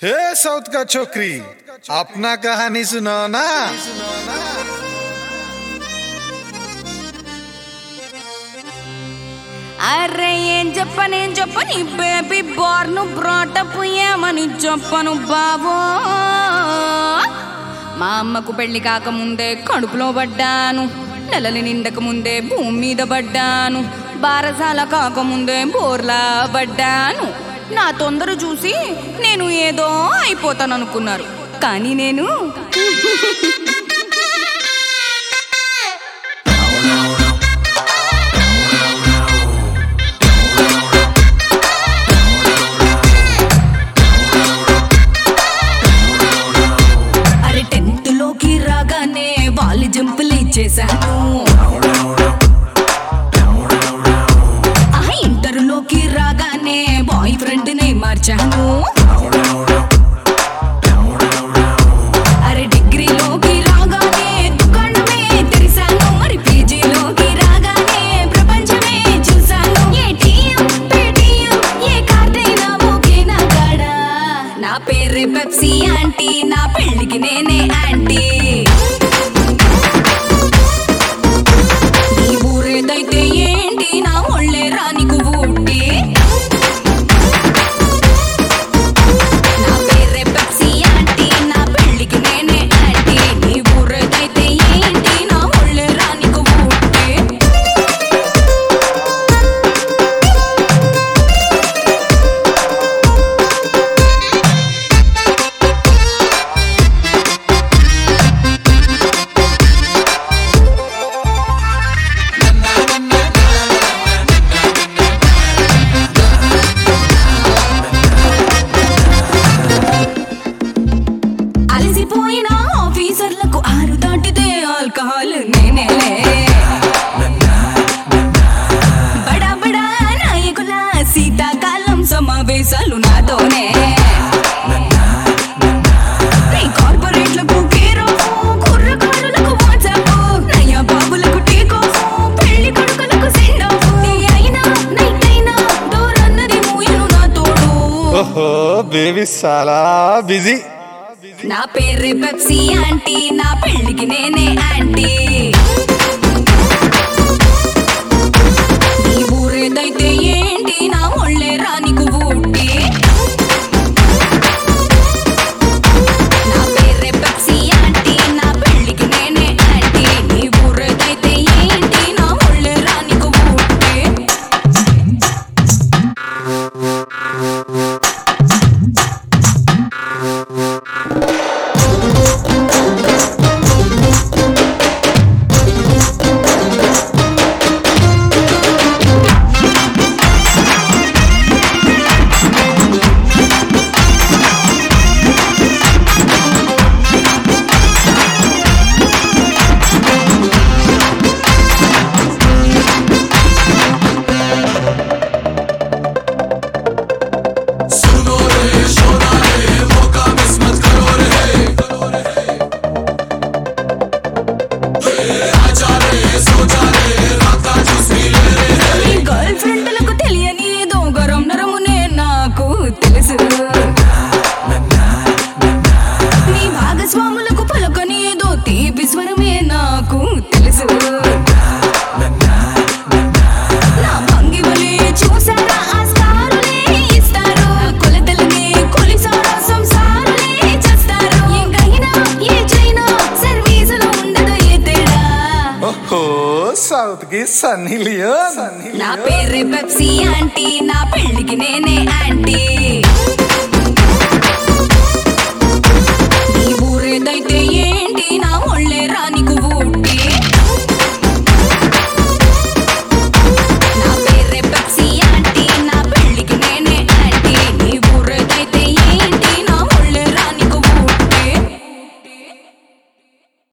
हे south का छोकरी, अपना कहानी सुनाओ ना। అరే ఏం చెప్పని బేబీ బార్ను బ్రాటప్ ఏమని చెప్పను బాబో. మా అమ్మకు పెళ్లి కాకముందే కడుపులో పడ్డాను, నెలలు నిండక ముందే భూమి మీద పడ్డాను, బారసాల కాకముందే బోర్లా పడ్డాను. నా తొందర చూసి నేను ఏదో అయిపోతాను అనుకున్నారు, కానీ నేను జంపులు ఇచ్చేసాను. ఇంటర్లోకి రాగానే బాయ్ ఫ్రెండ్ ని మార్చాను. అరే డిగ్రీలోకి రాగానే దుకాణమే తెరిసాను. మరి పీజీలోకి రాగానే ప్రపంచమే చూసాను. ఏటీఎం పేటీఎం ఏ కార్డైనా ఓకే నా కాడా. నా పేరే పెప్సీ ఆంటీ, నా పెళ్ళికి నేనే ఆంటీ. ఏదైతే ఏంటి నా ఒళ్ళే రానికు ఊటి. నా పేరే పెప్సీ ఆంటీ, నా పెళ్ళికి నేనే ఆంటీ. నీ ఊరేదైతే ఏంటి నా ఒళ్ళే రానికు ఊటి. ఆఫీసర్లకు 6 దాటితే ఆల్కహాల్ నేనేలే. బడా బడా నాయకుల శీతాకాలం సమావేశాలు నాతోనే. కార్పొరేట్లకు కేర్ ఆఫ్, కుర్రకారులకు వాట్సాప్, నయా బాబులకు టేక్ ఆఫ్, పెళ్లి కొడుకులకు సెండ్ ఆఫ్. డే అయినా నైట్ అయినా డోర్ అన్నది మూయను నా తోడు. ఓహో బేబీ చాలా బిజీ. నా పేరే పెప్సీ ఆంటీ, నా పెళ్ళికి నేనే ఆంటీ. నీ ఊరేదైతే ఏంటి నా ఒళ్ళే రానికు ఊటి. నా పేరే పెప్సీ ఆంటీ, నా పెళ్ళికి నేనే ఆంటీ. నీ ఊరేదైతే ఏంటి నా ఒళ్ళే రానికు ఊటి. నీ భాగస్వాములకు పలకని ఏదో తీపి స్వరమే నాకు తెలుసు. నా భంగిమలే చూసారా ఆస్కారులే ఇస్తారు. కొలతలనే కొలిసారా సంసారులే చేస్తారు. ఎంకైనా ఏ చైనా సర్వీసులో ఉండదు ఏ తేడా. ఓహో సౌత్ కి సన్నీ లియోన్. నా పేరే పెప్సీ ఆంటీ, నా పెళ్ళికి నేనే ఆంటీ.